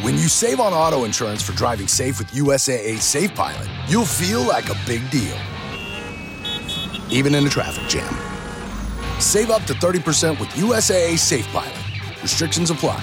When you save on auto insurance for driving safe with USAA Safe Pilot, you'll feel like a big deal, even in a traffic jam. Save up to 30% with USAA Safe Pilot. Restrictions apply.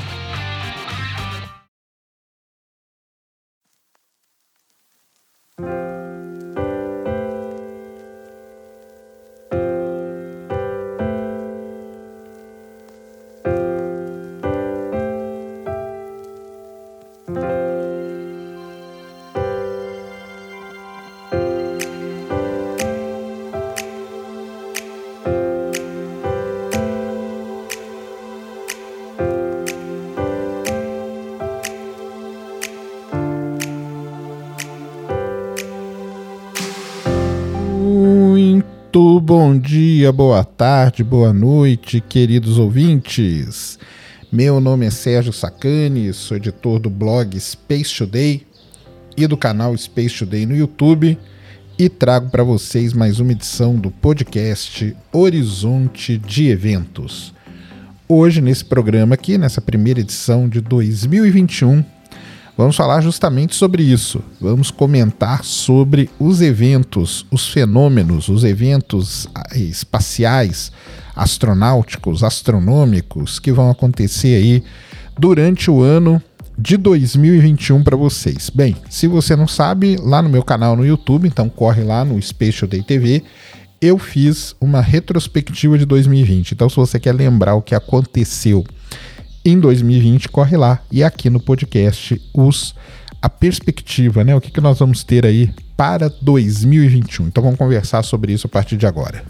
Bom dia, boa tarde, boa noite, queridos ouvintes. Meu nome é Sérgio Sacani, sou editor do blog Space Today e do canal Space Today no YouTube e trago para vocês mais uma edição do podcast Horizonte de Eventos. Hoje, nesse programa aqui, nessa primeira edição de 2021, vamos falar justamente sobre isso. Vamos comentar sobre os eventos, os fenômenos, os eventos espaciais, astronáuticos, astronômicos que vão acontecer aí durante o ano de 2021 para vocês. Bem, se você não sabe, lá no meu canal no YouTube, então corre lá no Space Today TV, eu fiz uma retrospectiva de 2020. Então, se você quer lembrar o que aconteceu em 2020, corre lá. E aqui no podcast, a perspectiva, né? O que nós vamos ter aí para 2021. Então vamos conversar sobre isso a partir de agora.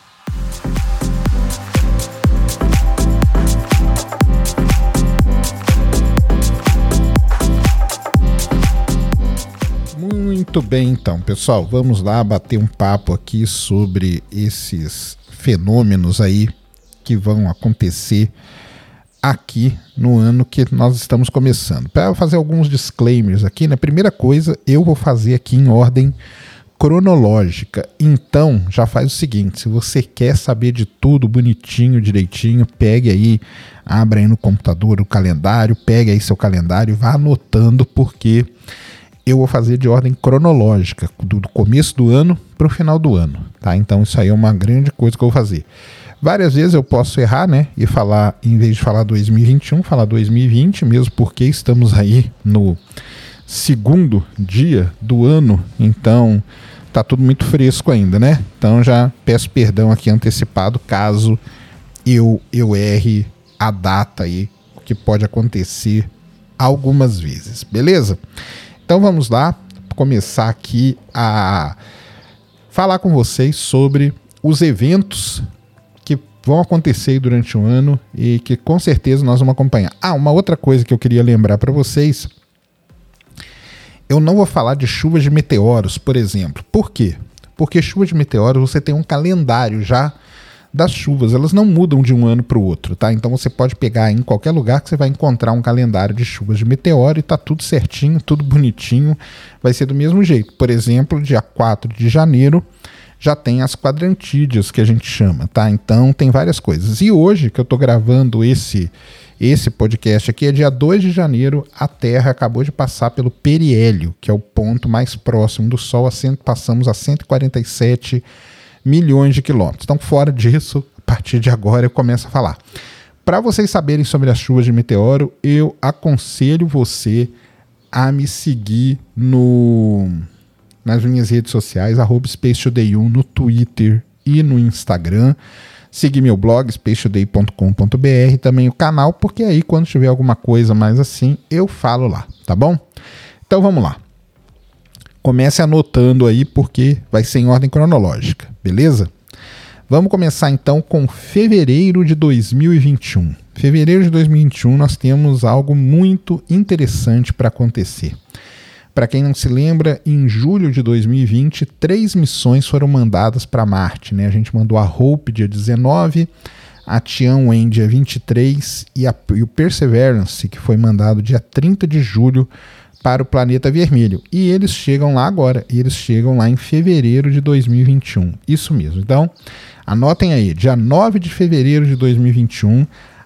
Muito bem, então, pessoal. Vamos lá bater um papo aqui sobre esses fenômenos aí que vão acontecer aqui no ano que nós estamos começando. Para fazer alguns disclaimers aqui, né? Primeira coisa, eu vou fazer aqui em ordem cronológica. Então, já faz o seguinte, se você quer saber de tudo bonitinho, direitinho, pegue aí, abra aí no computador o calendário, pegue aí seu calendário e vá anotando, porque eu vou fazer de ordem cronológica, do começo do ano para o final do ano, tá? Então, isso aí é uma grande coisa que eu vou fazer. Várias vezes eu posso errar, né? E falar, em vez de falar 2021, falar 2020, mesmo porque estamos aí no segundo dia do ano, então tá tudo muito fresco ainda, né? Então já peço perdão aqui antecipado caso eu erre a data aí, o que pode acontecer algumas vezes, beleza? Então vamos lá, começar aqui a falar com vocês sobre os eventos vão acontecer durante o ano e que com certeza nós vamos acompanhar. Uma outra coisa que eu queria lembrar para vocês, eu não vou falar de chuvas de meteoros, por exemplo. Por quê? Porque chuva de meteoros você tem um calendário já das chuvas, elas não mudam de um ano para o outro, tá? Então você pode pegar em qualquer lugar que você vai encontrar um calendário de chuvas de meteoro e tá tudo certinho, tudo bonitinho, vai ser do mesmo jeito. Por exemplo, dia 4 de janeiro, já tem as quadrantídeas que a gente chama, tá? Então tem várias coisas. E hoje que eu tô gravando esse podcast aqui é dia 2 de janeiro, a Terra acabou de passar pelo periélio, que é o ponto mais próximo do Sol, passamos a 147 milhões de quilômetros. Então fora disso, a partir de agora eu começo a falar. Para vocês saberem sobre as chuvas de meteoro, eu aconselho você a me seguir nas minhas redes sociais, @SpaceToday1 no Twitter e no Instagram. Seguir meu blog, spacetoday.com.br, também o canal, porque aí quando tiver alguma coisa mais assim, eu falo lá, tá bom? Então vamos lá. Comece anotando aí, porque vai ser em ordem cronológica, beleza? Vamos começar então com fevereiro de 2021. Fevereiro de 2021 nós temos algo muito interessante para acontecer. Para quem não se lembra, em julho de 2020, 3 missões foram mandadas para Marte, né? A gente mandou a Hope dia 19, a Tianwen dia 23 e o Perseverance, que foi mandado dia 30 de julho para o planeta vermelho. E eles chegam lá agora, eles chegam lá em fevereiro de 2021. Isso mesmo. Então, anotem aí, dia 9 de fevereiro de 2021,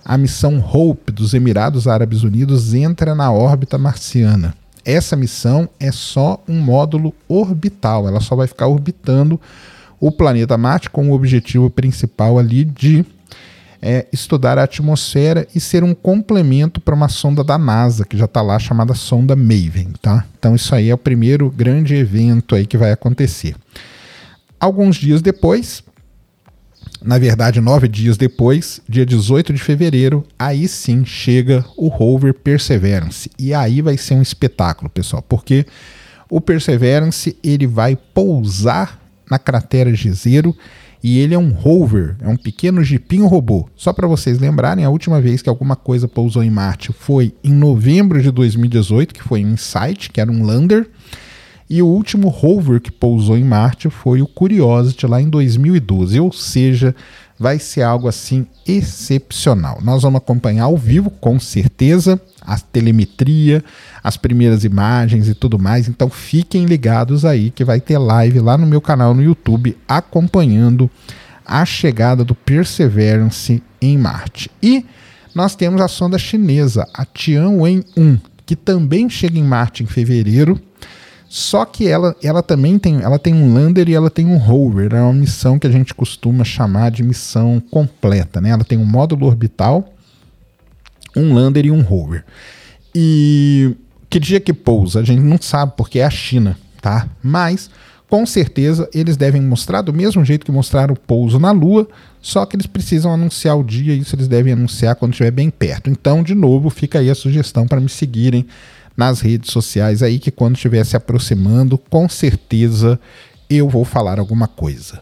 a missão Hope dos Emirados Árabes Unidos entra na órbita marciana. Essa missão é só um módulo orbital, ela só vai ficar orbitando o planeta Marte com o objetivo principal ali de estudar a atmosfera e ser um complemento para uma sonda da NASA, que já está lá, chamada sonda Maven, tá? Então isso aí é o primeiro grande evento aí que vai acontecer. Alguns dias depois, na verdade 9 dias depois, dia 18 de fevereiro, aí sim chega o rover Perseverance. E aí vai ser um espetáculo, pessoal, porque o Perseverance ele vai pousar na cratera Jezero. E ele é um rover, é um pequeno jipinho robô. Só para vocês lembrarem, a última vez que alguma coisa pousou em Marte foi em novembro de 2018, que foi um InSight, que era um lander. E o último rover que pousou em Marte foi o Curiosity, lá em 2012. Ou seja, vai ser algo assim excepcional. Nós vamos acompanhar ao vivo, com certeza, a telemetria, as primeiras imagens e tudo mais. Então fiquem ligados aí que vai ter live lá no meu canal no YouTube acompanhando a chegada do Perseverance em Marte. E nós temos a sonda chinesa, a Tianwen-1, que também chega em Marte em fevereiro. Só que ela também tem um lander e ela tem um rover. É uma missão que a gente costuma chamar de missão completa, né? Ela tem um módulo orbital, um lander e um rover. E que dia que pousa? A gente não sabe, porque é a China, tá? Mas, com certeza, eles devem mostrar do mesmo jeito que mostraram o pouso na Lua, só que eles precisam anunciar o dia, e isso eles devem anunciar quando estiver bem perto. Então, de novo, fica aí a sugestão para me seguirem nas redes sociais aí, que quando estiver se aproximando, com certeza eu vou falar alguma coisa.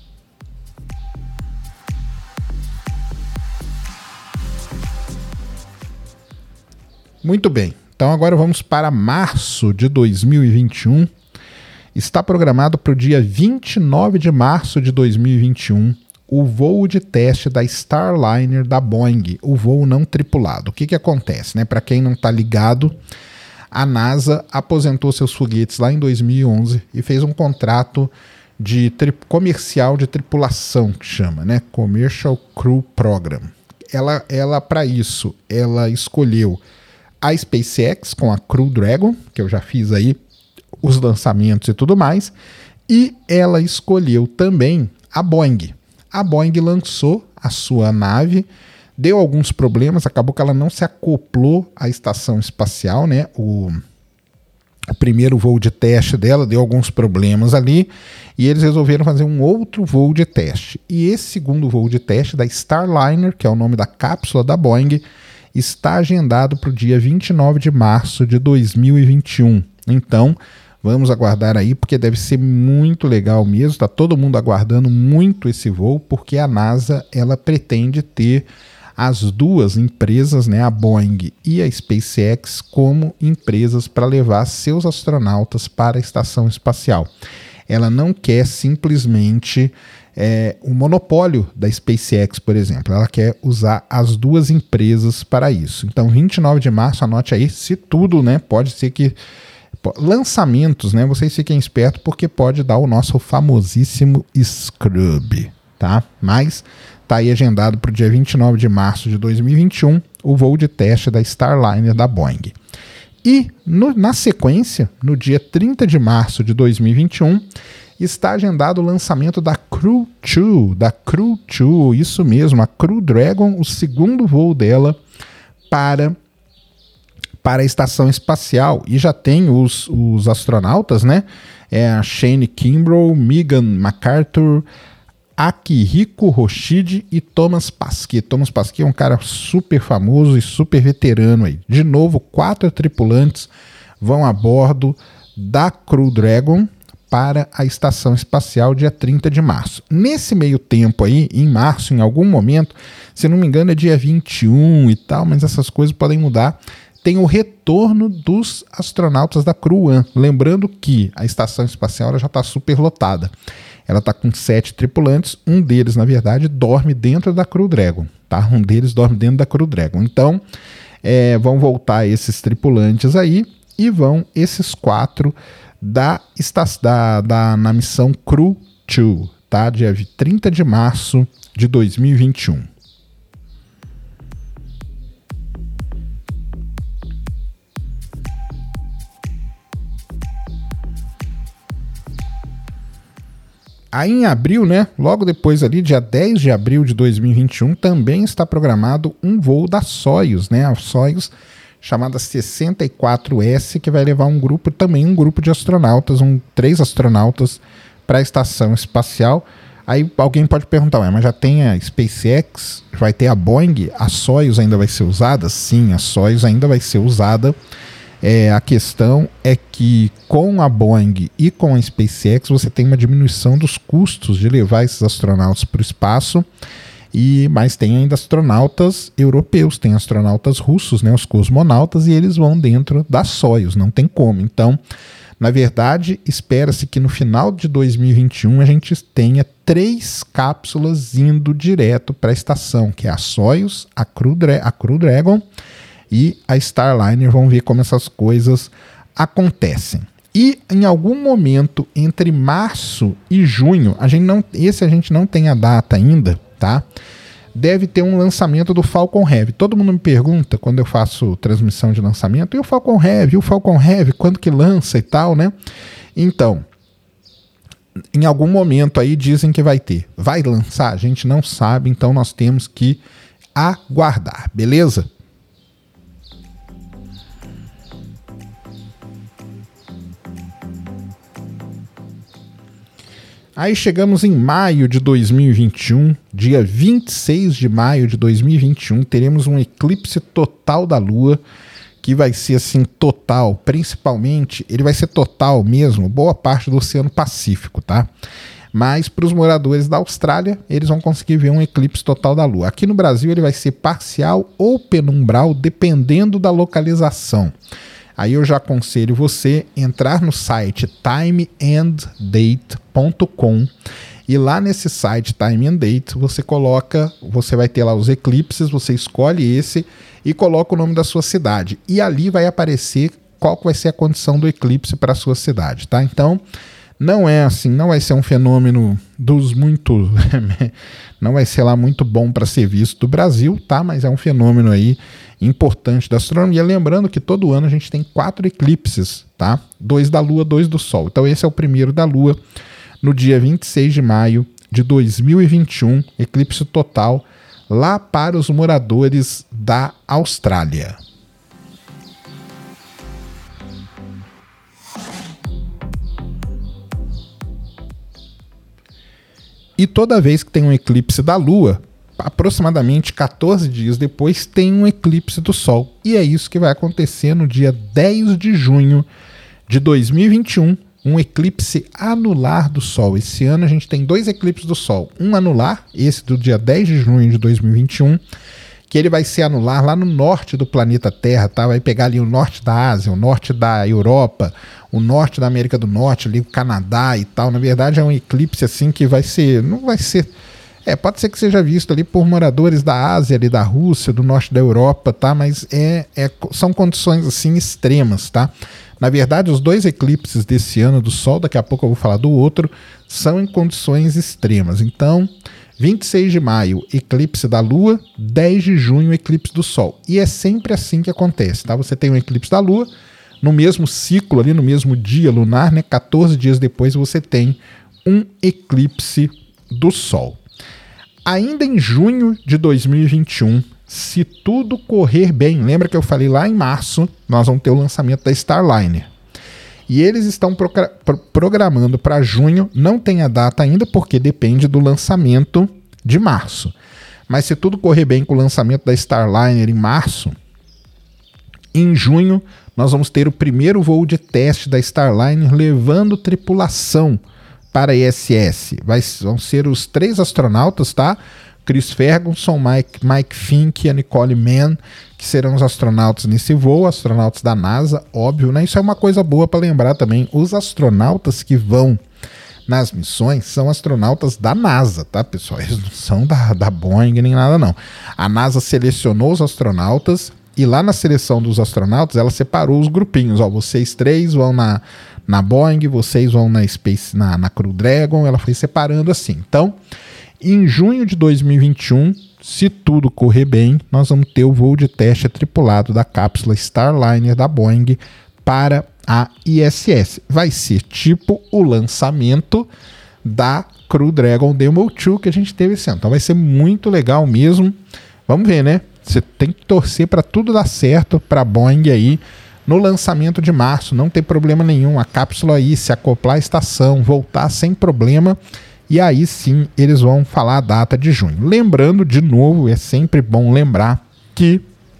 Muito bem, então agora vamos para março de 2021. Está programado para o dia 29 de março de 2021 o voo de teste da Starliner da Boeing, o voo não tripulado. O que acontece, né? Para quem não está ligado, a NASA aposentou seus foguetes lá em 2011 e fez um contrato de comercial de tripulação, que chama, né? Commercial Crew Program. Ela para isso, ela escolheu a SpaceX com a Crew Dragon, que eu já fiz aí os lançamentos e tudo mais, e ela escolheu também a Boeing. A Boeing lançou a sua nave, deu alguns problemas, acabou que ela não se acoplou à estação espacial, né? O primeiro voo de teste dela deu alguns problemas ali, e eles resolveram fazer um outro voo de teste. E esse segundo voo de teste da Starliner, que é o nome da cápsula da Boeing, está agendado para o dia 29 de março de 2021. Então, vamos aguardar aí, porque deve ser muito legal mesmo. Está todo mundo aguardando muito esse voo, porque a NASA ela pretende ter as duas empresas, né, a Boeing e a SpaceX, como empresas para levar seus astronautas para a estação espacial. Ela não quer simplesmente o monopólio da SpaceX, por exemplo. Ela quer usar as duas empresas para isso. Então, 29 de março, anote aí, se tudo, né, pode ser que lançamentos, né, vocês fiquem espertos, porque pode dar o nosso famosíssimo scrub, tá? Mas tá aí agendado para o dia 29 de março de 2021 o voo de teste da Starliner da Boeing. E na sequência, no dia 30 de março de 2021, está agendado o lançamento da Crew 2, isso mesmo, a Crew Dragon, o segundo voo dela para a estação espacial. E já tem os astronautas, né? A Shane Kimbrough, Megan McArthur, Akihiko Hoshide e Thomas Pasquet. Thomas Pasquet é um cara super famoso e super veterano aí. De novo, 4 tripulantes vão a bordo da Crew Dragon para a estação espacial dia 30 de março. Nesse meio tempo aí, em março, em algum momento, se não me engano é dia 21 e tal, mas essas coisas podem mudar, tem o retorno dos astronautas da Crew One. Lembrando que a estação espacial ela já está super lotada. Ela está com 7 tripulantes, um deles, na verdade, dorme dentro da Crew Dragon, tá? Um deles dorme dentro da Crew Dragon. Então, vão voltar esses tripulantes aí e vão esses 4 na missão Crew 2, tá? Dia 30 de março de 2021. Aí em abril, né, logo depois ali, dia 10 de abril de 2021, também está programado um voo da Soyuz, né, a Soyuz chamada 64S, que vai levar um grupo de astronautas, 3 astronautas para a estação espacial. Aí alguém pode perguntar, mas já tem a SpaceX, vai ter a Boeing, a Soyuz ainda vai ser usada? Sim, a Soyuz ainda vai ser usada. A questão é que com a Boeing e com a SpaceX você tem uma diminuição dos custos de levar esses astronautas para o espaço, mas tem ainda astronautas europeus, tem astronautas russos, né, os cosmonautas, e eles vão dentro da Soyuz, não tem como. Então, na verdade, espera-se que no final de 2021 a gente tenha 3 cápsulas indo direto para a estação, que é a Soyuz, a Crew Dragon e a Starliner. Vamos ver como essas coisas acontecem. E em algum momento entre março e junho, a gente não tem a data ainda, tá? Deve ter um lançamento do Falcon Heavy. Todo mundo me pergunta quando eu faço transmissão de lançamento, e o Falcon Heavy, quando que lança e tal, né? Então, em algum momento aí dizem que vai ter. Vai lançar? A gente não sabe, então nós temos que aguardar, beleza? Aí chegamos em maio de 2021, dia 26 de maio de 2021, teremos um eclipse total da Lua, que vai ser assim total, principalmente, ele vai ser total mesmo, boa parte do Oceano Pacífico, tá? Mas para os moradores da Austrália, eles vão conseguir ver um eclipse total da Lua. Aqui no Brasil ele vai ser parcial ou penumbral, dependendo da localização. Aí eu já aconselho você entrar no site timeanddate.com e lá nesse site Time and Date você vai ter lá os eclipses, você escolhe esse e coloca o nome da sua cidade. E ali vai aparecer qual que vai ser a condição do eclipse para a sua cidade, tá? Então, não é assim, não vai ser um fenômeno não vai ser lá muito bom para ser visto do Brasil, tá? Mas é um fenômeno aí importante da astronomia. Lembrando que todo ano a gente tem 4 eclipses, tá? 2 da Lua, 2 do Sol. Então esse é o primeiro da Lua, no dia 26 de maio de 2021, eclipse total lá para os moradores da Austrália. E toda vez que tem um eclipse da Lua, aproximadamente 14 dias depois tem um eclipse do Sol. E é isso que vai acontecer no dia 10 de junho de 2021, um eclipse anular do Sol. Esse ano a gente tem 2 eclipses do Sol. Um anular, esse do dia 10 de junho de 2021, que ele vai ser anular lá no norte do planeta Terra, tá? Vai pegar ali o norte da Ásia, o norte da Europa, o norte da América do Norte, ali o Canadá e tal. Na verdade é um eclipse assim que pode ser que seja visto ali por moradores da Ásia, ali da Rússia, do norte da Europa, tá? Mas são condições assim extremas, tá? Na verdade, os 2 eclipses desse ano do Sol, daqui a pouco eu vou falar do outro, são em condições extremas. Então, 26 de maio, eclipse da Lua, 10 de junho, eclipse do Sol. E é sempre assim que acontece, tá? Você tem um eclipse da Lua, no mesmo ciclo ali, no mesmo dia lunar, né? 14 dias depois você tem um eclipse do Sol. Ainda em junho de 2021, se tudo correr bem, lembra que eu falei lá em março, nós vamos ter o lançamento da Starliner. E eles estão programando para junho, não tem a data ainda, porque depende do lançamento de março. Mas se tudo correr bem com o lançamento da Starliner em março, em junho nós vamos ter o primeiro voo de teste da Starliner levando tripulação para a ISS. Vão ser os 3 astronautas, tá? Chris Ferguson, Mike Fink e a Nicole Mann, que serão os astronautas nesse voo, astronautas da NASA, óbvio, né? Isso é uma coisa boa para lembrar também. Os astronautas que vão nas missões são astronautas da NASA, tá, pessoal? Eles não são da Boeing nem nada, não. A NASA selecionou os astronautas e lá na seleção dos astronautas ela separou os grupinhos. Ó, vocês 3 vão na Boeing, vocês vão na Crew Dragon, ela foi separando assim. Então, em junho de 2021, se tudo correr bem, nós vamos ter o voo de teste tripulado da cápsula Starliner da Boeing para a ISS. Vai ser tipo o lançamento da Crew Dragon Demo 2 que a gente teve esse ano. Então vai ser muito legal mesmo. Vamos ver, né? Você tem que torcer para tudo dar certo para a Boeing aí no lançamento de março. Não tem problema nenhum. A cápsula aí se acoplar à estação, voltar sem problema. E aí sim eles vão falar a data de junho. Lembrando, de novo, é sempre bom lembrar que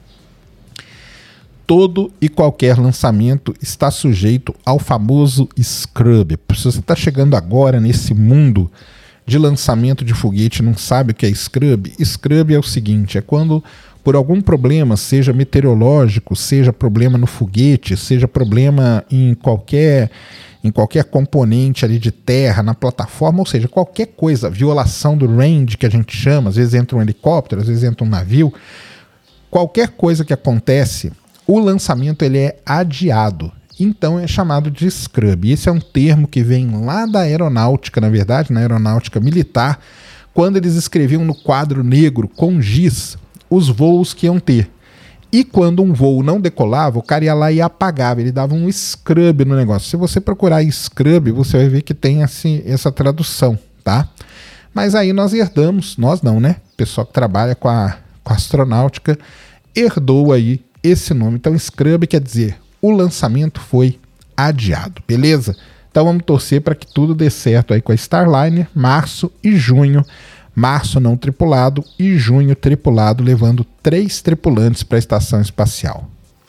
todo e qualquer lançamento está sujeito ao famoso Scrub. Se você está chegando agora nesse mundo de lançamento de foguete e não sabe o que é Scrub, Scrub é o seguinte, é quando por algum problema, seja meteorológico, seja problema no foguete, seja problema em qualquer componente ali de terra, na plataforma, ou seja, qualquer coisa, violação do range que a gente chama, às vezes entra um helicóptero, às vezes entra um navio, qualquer coisa que acontece, o lançamento ele é adiado. Então é chamado de Scrub. Esse é um termo que vem lá da aeronáutica, na verdade, na aeronáutica militar, quando eles escreviam no quadro negro com giz os voos que iam ter. E quando um voo não decolava, o cara ia lá e apagava, ele dava um scrub no negócio. Se você procurar scrub, você vai ver que tem essa tradução, tá? Mas aí nós herdamos, nós não, né? O pessoal que trabalha com a astronáutica herdou aí esse nome. Então scrub quer dizer o lançamento foi adiado, beleza? Então vamos torcer para que tudo dê certo aí com a Starliner, março e junho. Março não tripulado e junho tripulado, levando 3 tripulantes para a estação espacial.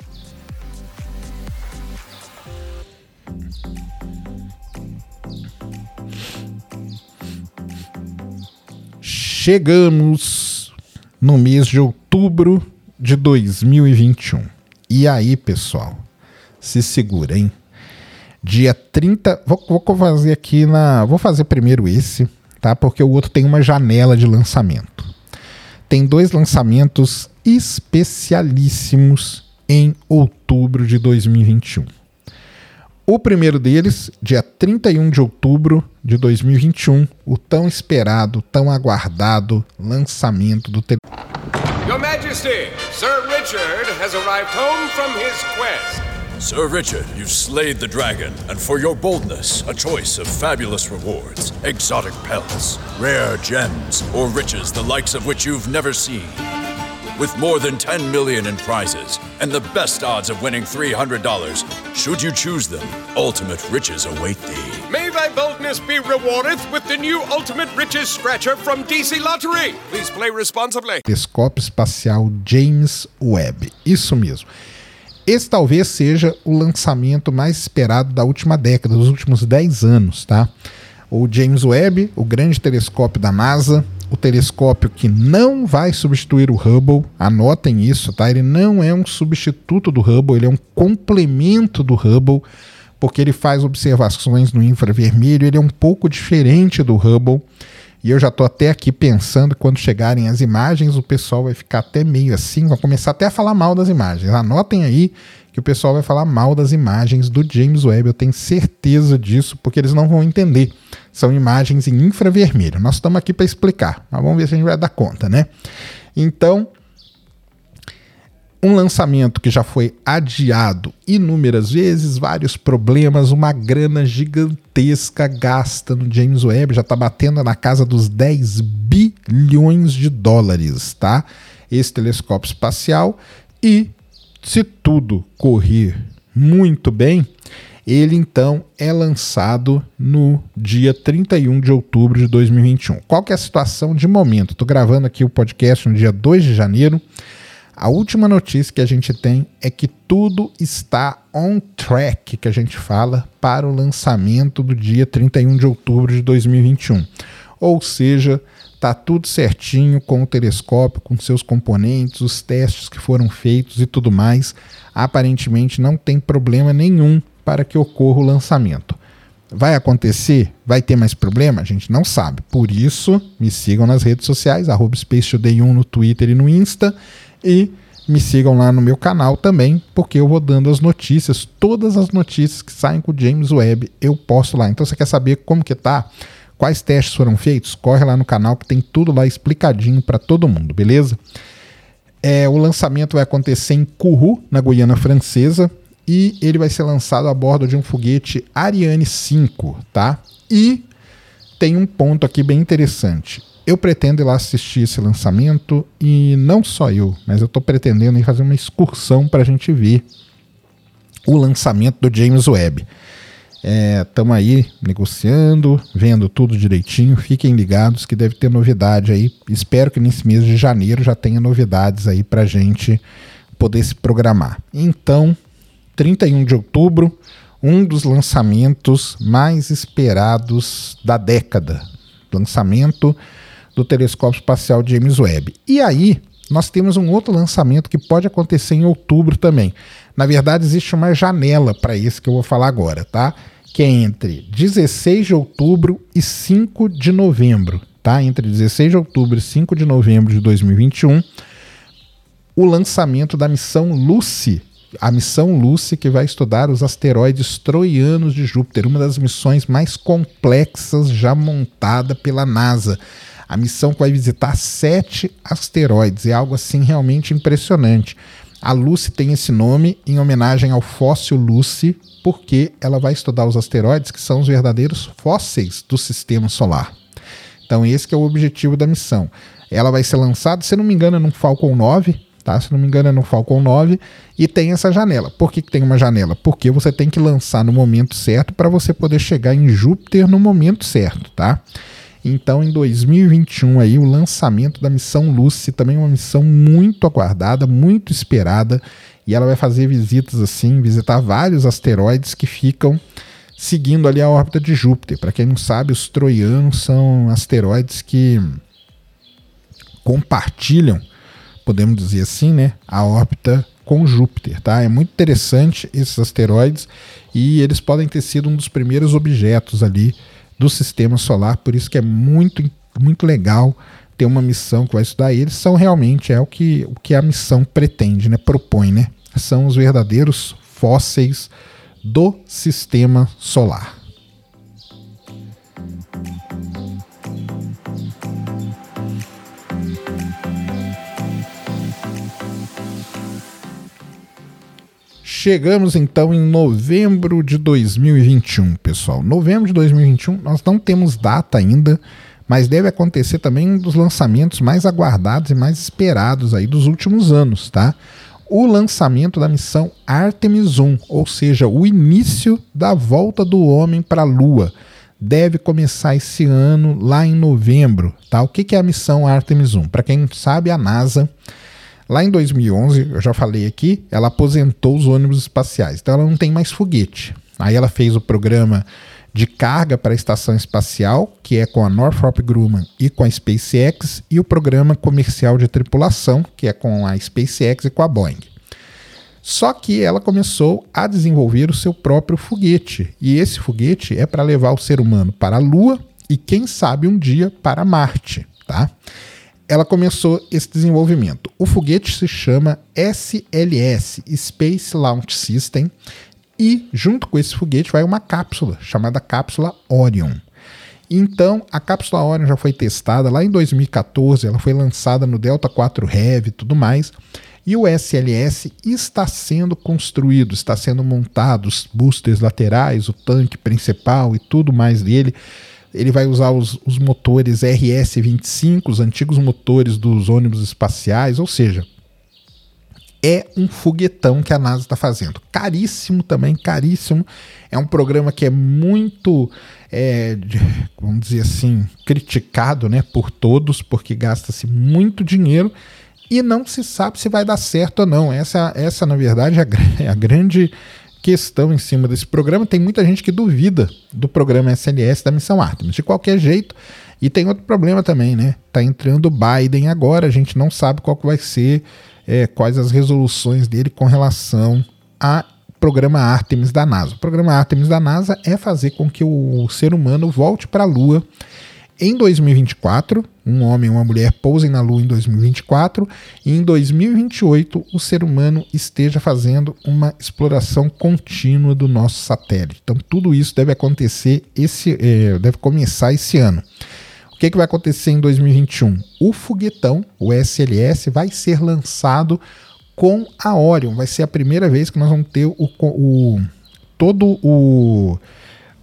Chegamos no mês de outubro de 2021. E aí, pessoal, se segura, hein? Dia 30, vou fazer aqui vou fazer primeiro esse, tá? Porque o outro tem uma janela de lançamento. Tem 2 lançamentos especialíssimos em outubro de 2021. O primeiro deles, dia 31 de outubro de 2021, o tão esperado, tão aguardado lançamento do Your Majesty, Sir Richard has arrived home from his quest. Sir Richard, you've slayed the dragon, and for your boldness, a choice of fabulous rewards, exotic pelts, rare gems, or riches the likes of which you've never seen. With more than 10 million in prizes, and the best odds of winning $300, should you choose them, ultimate riches await thee. May thy boldness be rewarded with the new Ultimate Riches Scratcher from DC Lottery. Please play responsibly. Telescópio espacial James Webb. Isso mesmo. Esse talvez seja o lançamento mais esperado da última década, dos últimos 10 anos, tá? O James Webb, o grande telescópio da NASA, o telescópio que não vai substituir o Hubble, anotem isso, tá? Ele não é um substituto do Hubble, ele é um complemento do Hubble, porque ele faz observações no infravermelho, ele é um pouco diferente do Hubble, e eu já estou até aqui pensando que quando chegarem as imagens, o pessoal vai ficar até meio assim, vai começar até a falar mal das imagens. Anotem aí que o pessoal vai falar mal das imagens do James Webb, eu tenho certeza disso, porque eles não vão entender. São imagens em infravermelho. Nós estamos aqui para explicar, mas vamos ver se a gente vai dar conta, né? Então, um lançamento que já foi adiado inúmeras vezes, vários problemas, uma grana gigantesca gasta no James Webb, já está batendo na casa dos 10 bilhões de dólares, tá? Esse telescópio espacial, e se tudo correr muito bem, ele então é lançado no dia 31 de outubro de 2021. Qual que é a situação de momento? Estou gravando aqui o podcast no dia 2 de janeiro. A última notícia que a gente tem é que tudo está on track, que a gente fala, para o lançamento do dia 31 de outubro de 2021. Ou seja, está tudo certinho com o telescópio, com seus componentes, os testes que foram feitos e tudo mais. Aparentemente não tem problema nenhum para que ocorra o lançamento. Vai acontecer? Vai ter mais problema? A gente não sabe. Por isso, me sigam nas redes sociais, @SpaceToday1 no Twitter e no Insta, e me sigam lá no meu canal também, porque eu vou dando as notícias, todas as notícias que saem com o James Webb, eu posto lá. Então você quer saber como que tá? Quais testes foram feitos? Corre lá no canal que tem tudo lá explicadinho para todo mundo, beleza? O lançamento vai acontecer em Kourou, na Guiana Francesa, e ele vai ser lançado a bordo de um foguete Ariane 5, tá? E tem um ponto aqui bem interessante. Eu pretendo ir lá assistir esse lançamento e não só eu, mas eu estou pretendendo ir fazer uma excursão para a gente ver o lançamento do James Webb. Estamos aí negociando, vendo tudo direitinho, fiquem ligados que deve ter novidade aí. Espero que nesse mês de janeiro já tenha novidades aí para a gente poder se programar. Então, 31 de outubro, um dos lançamentos mais esperados da década. Lançamento do telescópio espacial James Webb. E aí, nós temos um outro lançamento que pode acontecer em outubro também. Na verdade, existe uma janela para esse que eu vou falar agora, tá? Que é entre 16 de outubro e 5 de novembro, tá? Entre 16 de outubro e 5 de novembro de 2021, o lançamento da missão Lucy. A missão Lucy, que vai estudar os asteroides troianos de Júpiter, uma das missões mais complexas já montada pela NASA. A missão que vai visitar 7 asteroides, é algo assim realmente impressionante. A Lucy tem esse nome em homenagem ao fóssil Lucy, porque ela vai estudar os asteroides que são os verdadeiros fósseis do sistema solar. Então esse que é o objetivo da missão. Ela vai ser lançada, se não me engano, no Falcon 9, tá? Se não me engano, é no Falcon 9, e tem essa janela. Por que tem uma janela? Porque você tem que lançar no momento certo para você poder chegar em Júpiter no momento certo, tá? Então, em 2021, aí, o lançamento da missão Lucy, também uma missão muito aguardada, muito esperada, e ela vai fazer visitas assim, visitar vários asteroides que ficam seguindo ali a órbita de Júpiter. Para quem não sabe, os troianos são asteroides que compartilham, podemos dizer assim, né, a órbita com Júpiter, tá? É muito interessante esses asteroides e eles podem ter sido um dos primeiros objetos ali do sistema solar, por isso que é muito, muito legal ter uma missão que vai estudar eles. São realmente o que a missão pretende, né? Propõe, né? São os verdadeiros fósseis do sistema solar. Chegamos então em novembro de 2021, pessoal. Novembro de 2021, nós não temos data ainda, mas deve acontecer também um dos lançamentos mais aguardados e mais esperados aí dos últimos anos, tá? O lançamento da missão Artemis 1, ou seja, o início da volta do homem para a Lua. Deve começar esse ano, lá em novembro, tá? O que é a missão Artemis 1? Para quem não sabe, a NASA, lá em 2011, eu já falei aqui, ela aposentou os ônibus espaciais, então ela não tem mais foguete. Aí ela fez o programa de carga para a estação espacial, que é com a Northrop Grumman e com a SpaceX, e o programa comercial de tripulação, que é com a SpaceX e com a Boeing. Só que ela começou a desenvolver o seu próprio foguete, e esse foguete é para levar o ser humano para a Lua e, quem sabe, um dia para Marte, tá? Ela começou esse desenvolvimento. O foguete se chama SLS, Space Launch System, e junto com esse foguete vai uma cápsula, chamada cápsula Orion. Então, a cápsula Orion já foi testada lá em 2014, ela foi lançada no Delta IV Heavy e tudo mais, e o SLS está sendo construído, está sendo montado, os boosters laterais, o tanque principal e tudo mais dele. Ele vai usar os motores RS-25, os antigos motores dos ônibus espaciais, ou seja, é um foguetão que a NASA está fazendo. Caríssimo também, caríssimo. É um programa que é muito, vamos dizer assim, criticado, né, por todos, porque gasta-se muito dinheiro e não se sabe se vai dar certo ou não. Essa na verdade, é a grande questão em cima desse programa. Tem muita gente que duvida do programa SLS da missão Artemis. De qualquer jeito, e tem outro problema também, né? Tá entrando o Biden agora, a gente não sabe qual que vai ser, quais as resoluções dele com relação ao programa Artemis da NASA. O programa Artemis da NASA é fazer com que o ser humano volte para a Lua em 2024, um homem e uma mulher pousem na Lua em 2024, e em 2028 o ser humano esteja fazendo uma exploração contínua do nosso satélite. Então tudo isso deve acontecer, deve começar esse ano. O que vai acontecer em 2021? O foguetão, o SLS, vai ser lançado com a Orion. Vai ser a primeira vez que nós vamos ter todo o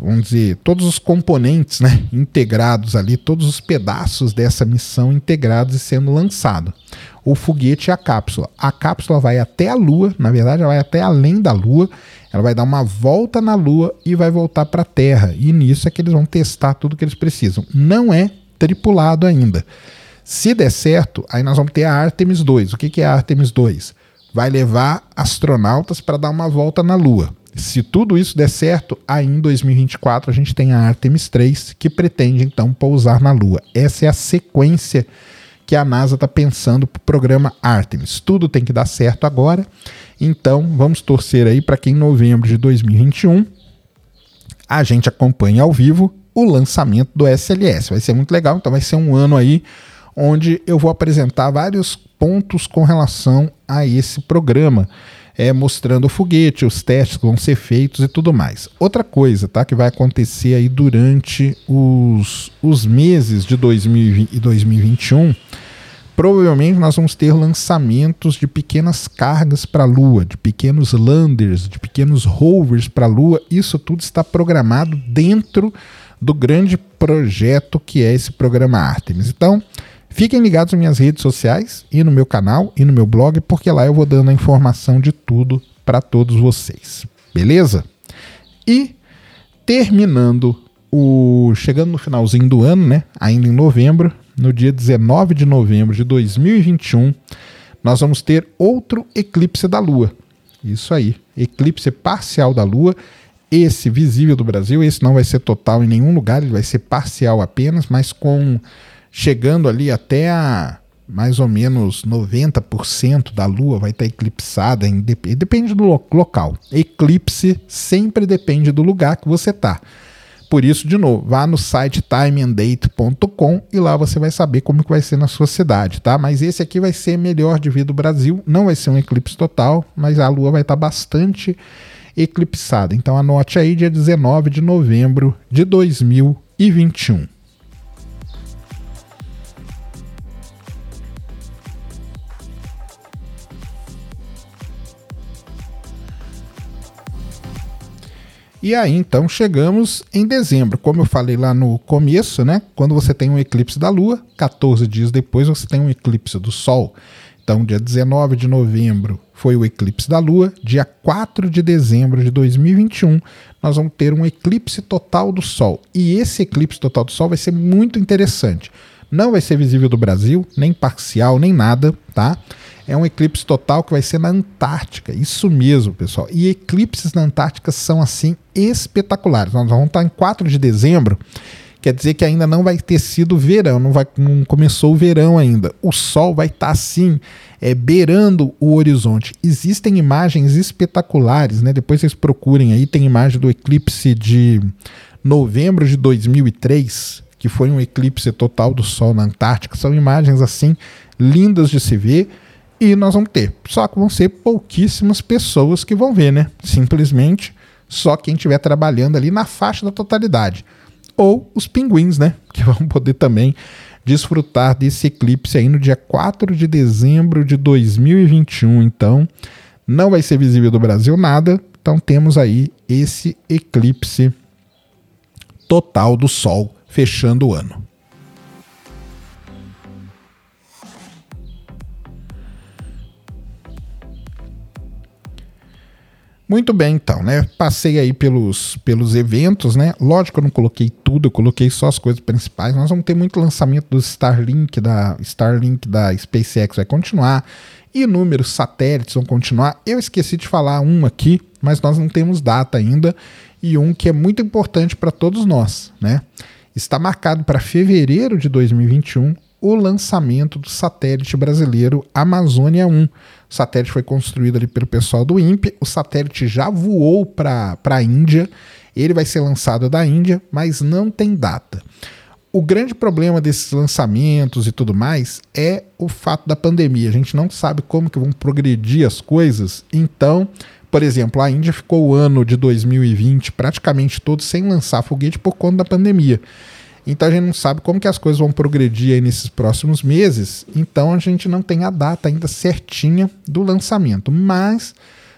vamos dizer, todos os componentes, né, integrados ali, todos os pedaços dessa missão integrados e sendo lançado. O foguete e a cápsula. A cápsula vai até a Lua, na verdade ela vai até além da Lua, ela vai dar uma volta na Lua e vai voltar para a Terra. E nisso é que eles vão testar tudo que eles precisam. Não é tripulado ainda. Se der certo, aí nós vamos ter a Artemis 2. O que é a Artemis 2? Vai levar astronautas para dar uma volta na Lua. Se tudo isso der certo, aí em 2024 a gente tem a Artemis 3, que pretende então pousar na Lua. Essa é a sequência que a NASA está pensando para o programa Artemis. Tudo tem que dar certo agora, então vamos torcer aí para que em novembro de 2021 a gente acompanhe ao vivo o lançamento do SLS. Vai ser muito legal, então vai ser um ano aí onde eu vou apresentar vários pontos com relação a esse programa, mostrando o foguete, os testes que vão ser feitos e tudo mais. Outra coisa, tá, que vai acontecer aí durante os meses de 2020 e 2021, provavelmente nós vamos ter lançamentos de pequenas cargas para a Lua, de pequenos landers, de pequenos rovers para a Lua. Isso tudo está programado dentro do grande projeto que é esse programa Artemis. Então, fiquem ligados nas minhas redes sociais e no meu canal e no meu blog, porque lá eu vou dando a informação de tudo para todos vocês. Beleza? E chegando no finalzinho do ano, né? Ainda em novembro, no dia 19 de novembro de 2021, nós vamos ter outro eclipse da Lua. Isso aí, eclipse parcial da Lua. Esse visível do Brasil, esse não vai ser total em nenhum lugar, ele vai ser parcial apenas, mas chegando ali até a mais ou menos 90% da Lua vai estar eclipsada, depende do local. Eclipse sempre depende do lugar que você está. Por isso, de novo, vá no site timeanddate.com e lá você vai saber como que vai ser na sua cidade, tá? Mas esse aqui vai ser melhor de vir do Brasil, não vai ser um eclipse total, mas a Lua vai estar bastante eclipsada. Então anote aí, dia 19 de novembro de 2021. E aí, então, chegamos em dezembro. Como eu falei lá no começo, né? Quando você tem um eclipse da Lua, 14 dias depois você tem um eclipse do Sol. Então, dia 19 de novembro foi o eclipse da Lua. Dia 4 de dezembro de 2021, nós vamos ter um eclipse total do Sol. E esse eclipse total do Sol vai ser muito interessante. Não vai ser visível do Brasil, nem parcial, nem nada, tá? É um eclipse total que vai ser na Antártica. Isso mesmo, pessoal. E eclipses na Antártica são, assim, espetaculares. Nós vamos estar em 4 de dezembro, quer dizer que ainda não vai ter sido verão, não começou o verão ainda. O Sol vai estar, assim, beirando o horizonte. Existem imagens espetaculares, né? Depois vocês procurem aí, tem imagem do eclipse de novembro de 2003, que foi um eclipse total do Sol na Antártica. São imagens, assim, lindas de se ver. E nós vamos ter, só que vão ser pouquíssimas pessoas que vão ver, né? Simplesmente só quem estiver trabalhando ali na faixa da totalidade. Ou os pinguins, né? Que vão poder também desfrutar desse eclipse aí no dia 4 de dezembro de 2021. Então, não vai ser visível do Brasil nada. Então, temos aí esse eclipse total do Sol fechando o ano. Muito bem, então, né? Passei aí pelos eventos, né? Lógico que eu não coloquei tudo, eu coloquei só as coisas principais. Nós vamos ter muito lançamento do Starlink da SpaceX vai continuar, inúmeros satélites vão continuar. Eu esqueci de falar um aqui, mas nós não temos data ainda, e um que é muito importante para todos nós, né? Está marcado para fevereiro de 2021 o lançamento do satélite brasileiro Amazônia 1. O satélite foi construído ali pelo pessoal do INPE, o satélite já voou para a Índia, ele vai ser lançado da Índia, mas não tem data. O grande problema desses lançamentos e tudo mais é o fato da pandemia. A gente não sabe como que vão progredir as coisas. Então, por exemplo, a Índia ficou o ano de 2020 praticamente todo sem lançar foguete por conta da pandemia. Então a gente não sabe como que as coisas vão progredir aí nesses próximos meses. Então a gente não tem a data ainda certinha do lançamento. Mas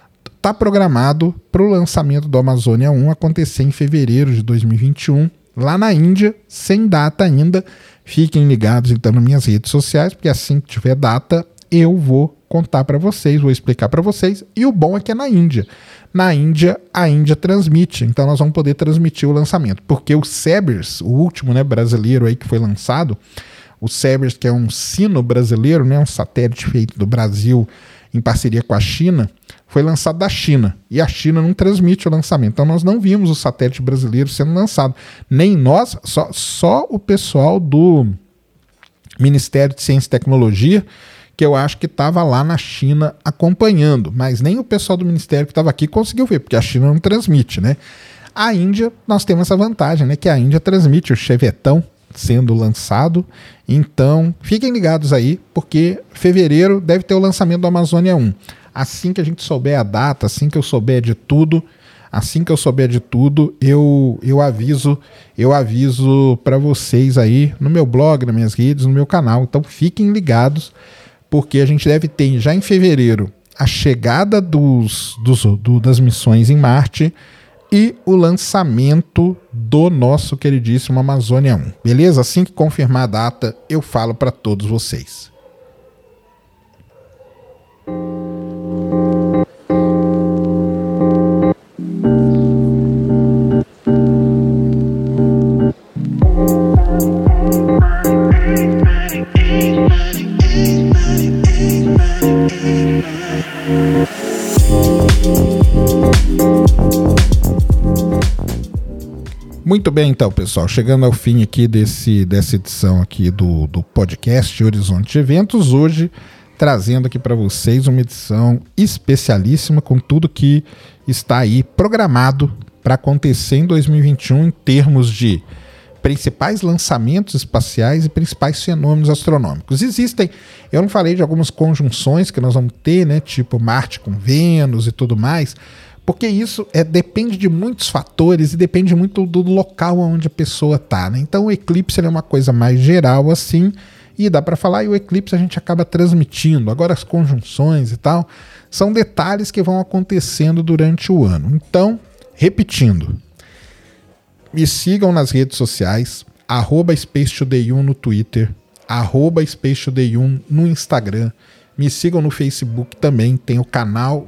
está programado para o lançamento do Amazônia 1 acontecer em fevereiro de 2021, lá na Índia, sem data ainda. Fiquem ligados então nas minhas redes sociais, porque assim que tiver data, eu vou contar para vocês, vou explicar para vocês. E o bom é que é na Índia. Na Índia, a Índia transmite, então nós vamos poder transmitir o lançamento. Porque o Cerberus, o último, né, brasileiro aí que foi lançado, o Cerberus, que é um sino brasileiro, né, um satélite feito do Brasil em parceria com a China, foi lançado da China. E a China não transmite o lançamento. Então nós não vimos o satélite brasileiro sendo lançado. Nem nós, só o pessoal do Ministério de Ciência e Tecnologia, que eu acho que estava lá na China acompanhando, mas nem o pessoal do Ministério que estava aqui conseguiu ver, porque a China não transmite, né? A Índia, nós temos essa vantagem, né? Que a Índia transmite o chevetão sendo lançado, então fiquem ligados aí, porque fevereiro deve ter o lançamento do Amazônia 1. Assim que a gente souber a data, assim que eu souber de tudo, eu aviso para vocês aí no meu blog, nas minhas redes, no meu canal. Então fiquem ligados, porque a gente deve ter já em fevereiro a chegada das missões em Marte e o lançamento do nosso queridíssimo Amazônia 1. Beleza? Assim que confirmar a data, eu falo para todos vocês. Muito bem, então, pessoal, chegando ao fim aqui dessa edição aqui do podcast Horizonte de Eventos, hoje trazendo aqui para vocês uma edição especialíssima com tudo que está aí programado para acontecer em 2021 em termos de principais lançamentos espaciais e principais fenômenos astronômicos. Existem, eu não falei de algumas conjunções que nós vamos ter, né, tipo Marte com Vênus e tudo mais, porque isso depende de muitos fatores e depende muito do local onde a pessoa está, né? Então o eclipse é uma coisa mais geral assim, e dá para falar, e o eclipse a gente acaba transmitindo. Agora as conjunções e tal são detalhes que vão acontecendo durante o ano. Então, repetindo, me sigam nas redes sociais, @SpaceToday1 no Twitter, @SpaceToday1 no Instagram. Me sigam no Facebook também, tem o canal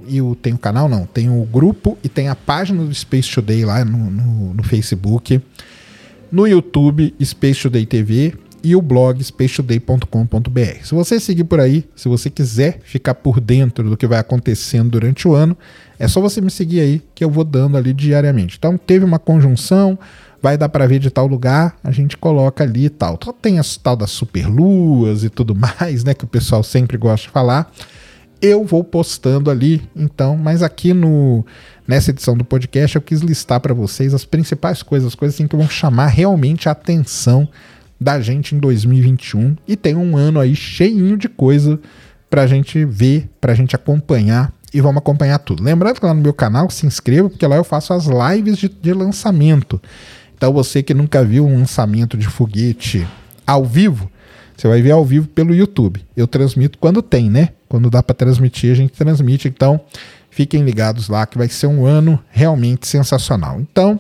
tem o grupo e tem a página do Space Today lá no Facebook, no YouTube Space Today TV e o blog spacetoday.com.br. Se você seguir por aí, se você quiser ficar por dentro do que vai acontecendo durante o ano, é só você me seguir aí que eu vou dando ali diariamente. Então teve uma conjunção, vai dar para ver de tal lugar, a gente coloca ali e tal. Então, tem a tal das superluas e tudo mais, né, que o pessoal sempre gosta de falar. Eu vou postando ali, então, mas aqui nessa edição do podcast eu quis listar para vocês as principais coisas, as coisas assim que vão chamar realmente a atenção da gente em 2021, e tem um ano aí cheinho de coisa pra gente ver, pra gente acompanhar, e vamos acompanhar tudo. Lembrando que lá no meu canal, se inscreva, porque lá eu faço as lives de lançamento. Então você que nunca viu um lançamento de foguete ao vivo, você vai ver ao vivo pelo YouTube. Eu transmito quando tem, né? Quando dá para transmitir, a gente transmite. Então fiquem ligados lá que vai ser um ano realmente sensacional. Então,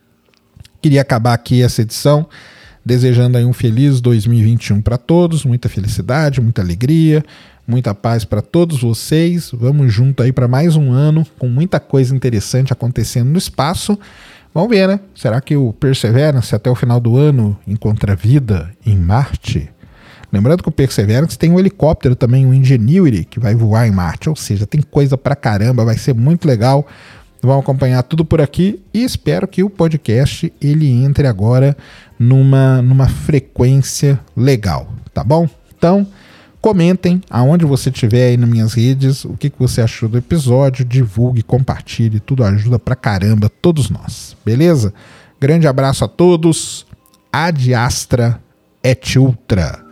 queria acabar aqui essa edição desejando aí um feliz 2021 para todos, muita felicidade, muita alegria, muita paz para todos vocês. Vamos junto aí para mais um ano com muita coisa interessante acontecendo no espaço. Vamos ver, né? Será que o Perseverance até o final do ano encontra vida em Marte? Lembrando que o Perseverance tem um helicóptero também, o Ingenuity, que vai voar em Marte. Ou seja, tem coisa pra caramba, vai ser muito legal. Vamos acompanhar tudo por aqui e espero que o podcast ele entre agora numa frequência legal, tá bom? Então, comentem aonde você estiver aí nas minhas redes, o que você achou do episódio, divulgue, compartilhe, tudo ajuda pra caramba, todos nós, beleza? Grande abraço a todos, Ad Astra et Ultra.